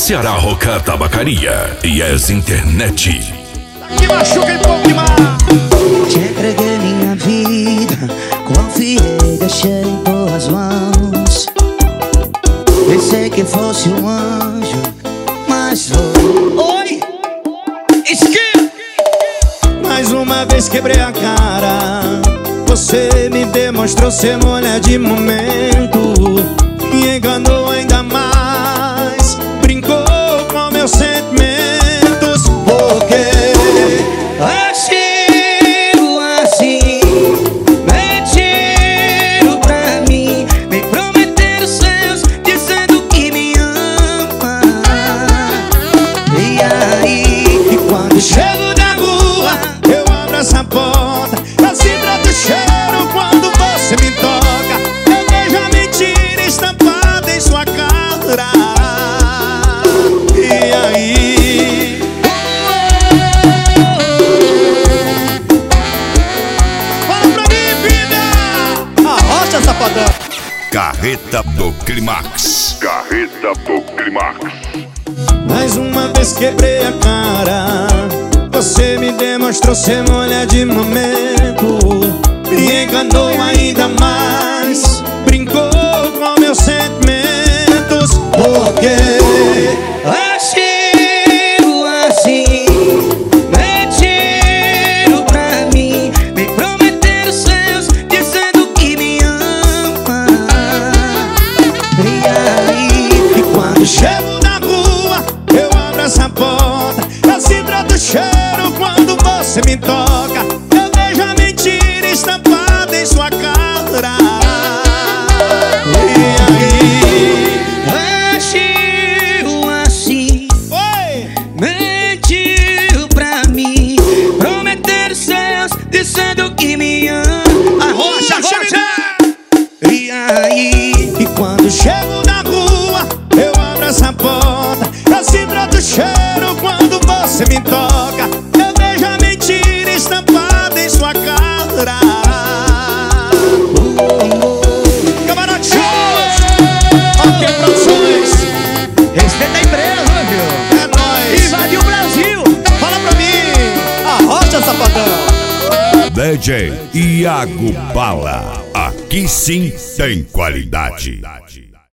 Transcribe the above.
Ceará Roca Tabacaria e as internet. Que machuca em pouco demais. Te entreguei minha vida, confiei, deixei em tuas mãos. Pensei que fosse um anjo, mas foi. Oi! Mais uma vez quebrei a cara. Você me demonstrou ser mulher de momento. Me enganou ainda mais. Brincou com meus sentimentos. Porque agiu assim, mentiram pra mim, me prometeram seus, dizendo que me ama. E aí, e quando chego da rua, eu abro essa porta, eu sinto o cheiro quando você me toca. Eu vejo a mentira estampada em sua cara. E aí, fala pra mim, vida! Arrocha, safadão! Carreta do Climax. Carreta do Climax. Mais uma vez quebrei a cara. Você me demonstrou ser mulher de momento. Me enganou ainda mais. Brincou com meus sentimentos. Porque agiu assim, mentiram pra mim, me prometeram seus, dizendo que me ama. E aí, e quando chego na rua, eu abro essa porta, eu sinto o cheiro quando você me toca. Eu vejo a mentira estampada em sua cara. E aí, agiu assim, oi! mentiu pra mim, prometeram seus, dizendo que me ama. Arrocha, arrocha! E aí, E quando chego na rua, eu abro essa porta, eu sinto o cheiro quando você me toca. Eu vejo a mentira estampada em sua cara. Camarote Shows! Ok, Produções! respeita a empresa, viu? É nóis! Invadiu o Brasil! Fala pra mim! Arrocha, safadão! DJ Iago Bala. Aqui sim tem qualidade.